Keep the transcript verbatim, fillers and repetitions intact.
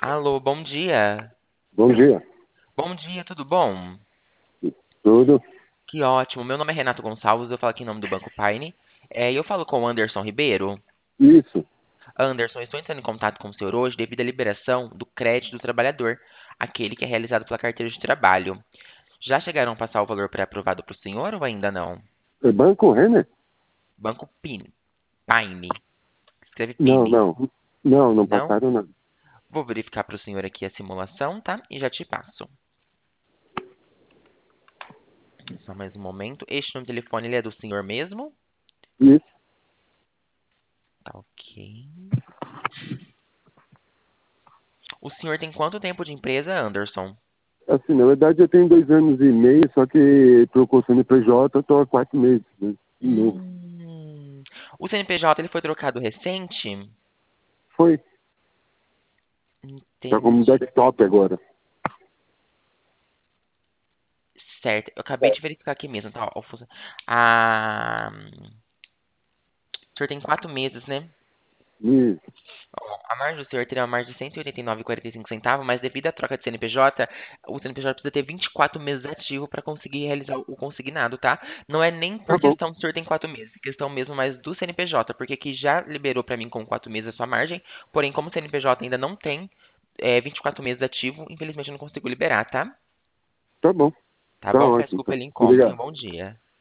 Alô, bom dia. Bom dia. Bom dia, tudo bom? Tudo? Que ótimo. Meu nome é Renato Gonçalves, eu falo aqui em nome do Banco Paine. É, e eu falo com o Anderson Ribeiro. Isso. Anderson, eu estou entrando em contato com o senhor hoje devido à liberação do crédito do trabalhador, aquele que é realizado pela carteira de trabalho. Já chegaram a passar o valor pré-aprovado para o senhor ou ainda não? É Banco Renner? Banco Pine, Paine. Escreve Não, Pine. não. Não, não Não? passaram nada. Vou verificar para o senhor aqui a simulação, tá? E já te passo. Só mais um momento. Este número de telefone ele é do senhor mesmo? Isso. Tá ok. O senhor tem quanto tempo de empresa, Anderson? Assim, na verdade eu tenho dois anos e meio, só que trocou C N P J, eu tô há quatro meses, né? De novo. Hum. O C N P J ele foi trocado recente? Foi. Tá como Entendi. desktop agora. Certo. Eu acabei de verificar aqui mesmo, tá? Ó, funcio- Ah, o senhor tem quatro meses, né? Isso. Ó, a margem do senhor teria uma margem de cento e oitenta e nove vírgula quarenta e cinco centavos, mas devido à troca de C N P J, o C N P J precisa ter vinte e quatro meses ativo para conseguir realizar o consignado, tá? Não é nem Tá por bom. questão do senhor tem quatro meses, questão mesmo mais do C N P J, porque aqui já liberou para mim com quatro meses a sua margem, porém como o C N P J ainda não tem é, vinte e quatro meses ativo, infelizmente eu não consigo liberar, tá? Tá bom. Tá Tá bom? Peço ótimo, desculpa então. pelo incômodo. Tenha um Obrigado. bom dia.